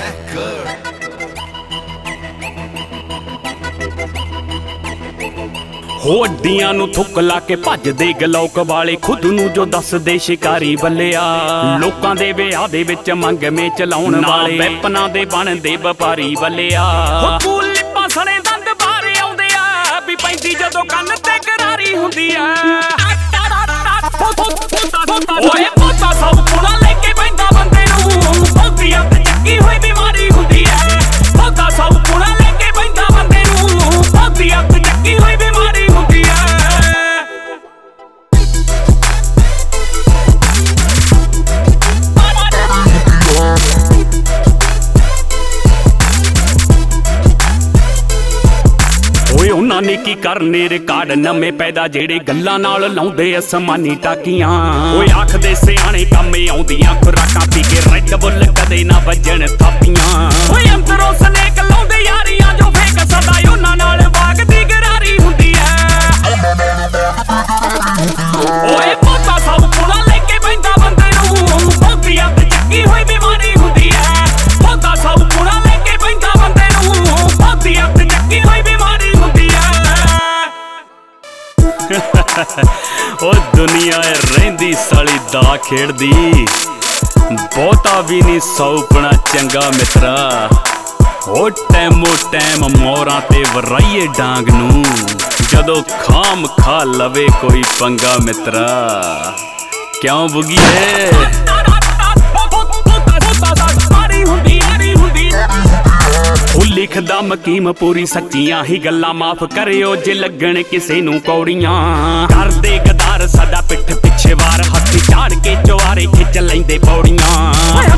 ਹੋ ਅੱਡੀਆਂ ਨੂੰ ਥੁੱਕ ਲਾ ਕੇ ਭੱਜਦੇ ਗਲੌਕ ਵਾਲੇ ਖੁਦ ਨੂੰ ਜੋ ਦੱਸਦੇ ਸ਼ਿਕਾਰੀ ਬੱਲਿਆ। ਲੋਕਾਂ ਦੇ ਵਿਆਹ ਦੇ ਵਿੱਚ ਮੰਗਵੇਂ ਚਲਾਉਣ ਵਾਲੇ ਵੈਪਨਾਂ ਦੇ ਬਣਦੇ ਵਪਾਰੀ ਬੱਲਿਆ। ਹੋ ਕੂਲ ਲਿਪਾਂ ਸਣੇ ਦੰਦ ਬਾਹਰ ਆਉਂਦੇ ਆ ਵੀ ਪੈਂਦੀ ਜਦੋਂ ਕੰਨ ਤੇ ਕਰਾਰੀ ਹੁੰਦੀ ਆ। ਓਏ ਪੋਤਾ ਸਭ ਪੁਣਾ ਲੈ ਕੇ ਪੈਂਦਾ ਬੰਦੇ ਨੂੰ ਬਹੁਤੀ ਅੱਤ ਚੱਕੀ ਹੋਈ ਬਿਮਾਰੀ ਹੁੰਦੀ ਆ। ਪੋਤਾ ਸਭ ਪੁਣਾ ਲੈ ਕੇ ਪੈਂਦਾ ਬੰਦੇ ਨੂੰ ਬਹੁਤੀ ਅੱਤ ਚੱਕੀ ਹੋਈ ਬਿਮਾਰੀ ਹੁੰਦੀ ਆ। ਓਏ ਉਹਨਾਂ ਨੇ ਕੀ ਕਰਨੇ ਰਿਕਾਰਡ ਨਵੇਂ ਪੈਦਾ ਜਿਹੜੇ ਗੱਲਾਂ ਨਾਲ ਲਾਉਂਦੇ ਅਸਮਾਨੀ ਟਾਕੀਆਂ। ਓਏ ਆਖਦੇ ਸਿਆਣੇ ਕੰਮ ਆਉਂਦੀਆਂ ਖੁਰਾਕਾਂ ਪੀ ਕੇ ਰੈੱਡ ਬੁੱਲ ਕਦੇ ਨਾ ਵੱਜਣ ਥਾਪੀਆਂ। ਓਏ ਅੰਦਰੋਂ ਸਨੇਕ ਲਾਉਂਦੇ ਯਾਰੀਆਂ ਜੋ ਫੇਕ ਸਦਾ ਉਹਨਾਂ ਨਾਲ ਵਾਗਦੀ ਗਰਾਰੀ ਹੁੰਦੀ ਐ। ਓਏ ਪੋਤਾ ਸਭ ਪੁਣਾ ਲੈ ਕੇ ਪੈਂਦਾ ਬੰਦੇ ਨੂੰ ਬਹੁਤੀ ਅੱਤ ਚੱਕੀ ਹੋਈ ਬਿਮਾਰੀ ਹੁੰਦੀ ਐ। ਪੋਤਾ ਸਭ ਪੁਣਾ ਲੈ ਕੇ ਪੈਂਦਾ ਬੰਦੇ ਨੂੰ ਬਹੁਤੀ ਅੱਤ ਚੱਕੀ ਹੋਈ ਬਿਮਾਰੀ ਹੁੰਦੀ ਐ। ਓ ਦੁਨੀਆ ਰਹਿੰਦੀ ਸਾਲੀ ਦਾ ਖੇਡਦੀ ਬਹੁਤਾ ਵੀ ਨਹੀਂ ਸੌਪਣਾ ਚੰਗਾ ਮਿੱਤਰਾ। ਓ ਟੈਮੋ ਟੈਮ ਮੋਰਾਂ ਤੇ ਵਰਾਈਏ ਡਾਂਗ ਨੂੰ ਜਦੋਂ ਖਾਮ ਖਾ ਲਵੇ ਕੋਈ ਪੰਗਾ ਮਿੱਤਰਾ। ਕਿਉਂ ਬੁਗੀਏ ਉਹ ਲਿਖਦਾ ਮਕੀਮ ਪੂਰੀ ਸੱਚੀਆਂ ਹੀ ਗੱਲਾਂ ਮਾਫ ਕਰਿਓ ਜੇ ਲੱਗਣ ਕਿਸੇ ਨੂੰ ਕੌੜੀਆਂ। ਕਰਦੇ ਗਦਾਰ ਸਾਡਾ ਪਿੱਠ ਪਿੱਛੇ ਵਾਰ ਹੱਥ ਝਾੜ ਕੇ ਚੁਆਰੇ ਖਿੱਚ ਲੈਂਦੇ ਪੌੜੀਆਂ।